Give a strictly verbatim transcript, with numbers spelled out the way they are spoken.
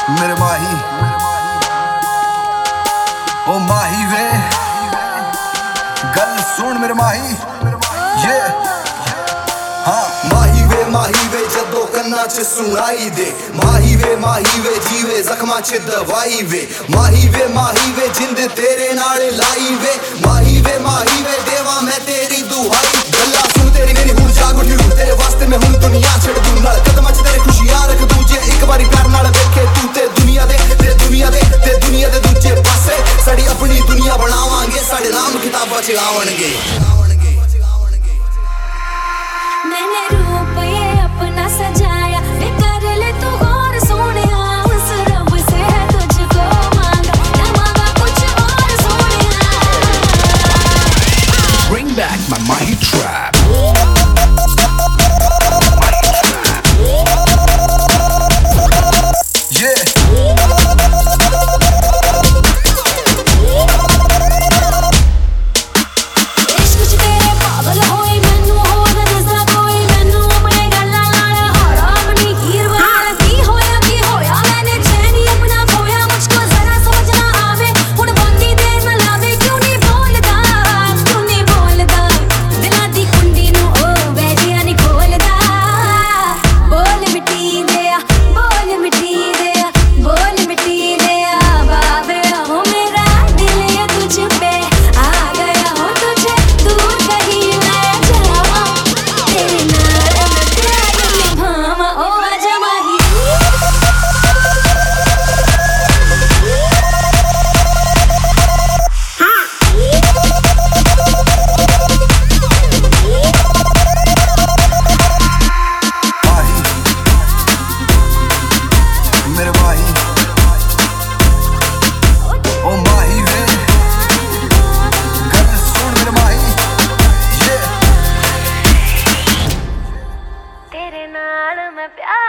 मेरे माही, ओ माही वे गल सुन मेरे माही, ये हाँ माही वे माही वे जदों कन्ना च सुनाई दे, माही वे माही वे जीवे जख्मां च दवाई वे, माही वे माही वे जिंद तेरे नाल लाई वे, माही वे माही वे देवा मैं तेरी दुहाई। गल्ला सुन तेरी मेरी हुण जाग उठी, तेरे वास्ते मैं हुण दुनिया छड़ दूं, नाल कदमां च तेरे खुशियां रख दूं, जे एक बारी प्यार नाल वेखे तू ते दुनिया दे ते दुनिया दे ते दुनिया दे दूजे पासे साडी अपनी दुनिया बनावांगे, साडे नाम किताबां च आवणगे। मैंने रूप ये अपना सजाया, वे कर ले तू गौर सोनिया, उस रब से है तुझको मांगा, ना मांगा कुछ और Sonia. Bring back my Mahi trap. तेरे नाल मैं प्यार